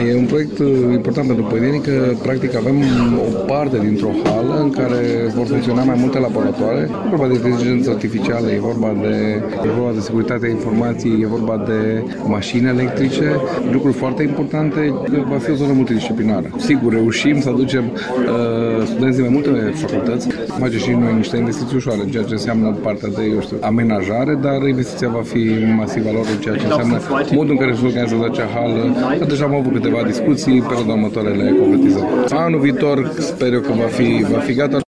E un proiect important pentru Pădeni, că practic avem o parte dintr-o hală în care vor funcționa mai multe laboratoare. E vorba de inteligență artificială, e vorba de securitatea informației, e vorba de mașini electrice, lucruri foarte importante, va fi o zonă multidisciplinară. Sigur, reușim să aducem studenții mai multe facultăți, face și noi niște investiții ușoare, ceea ce înseamnă partea de, amenajare, dar investiția va fi masiv valoră, ceea ce înseamnă modul în care se organizează acea hală. Deja am avut câteva discuții, pe următoarele concretizări. Anul viitor sper eu că va fi gata.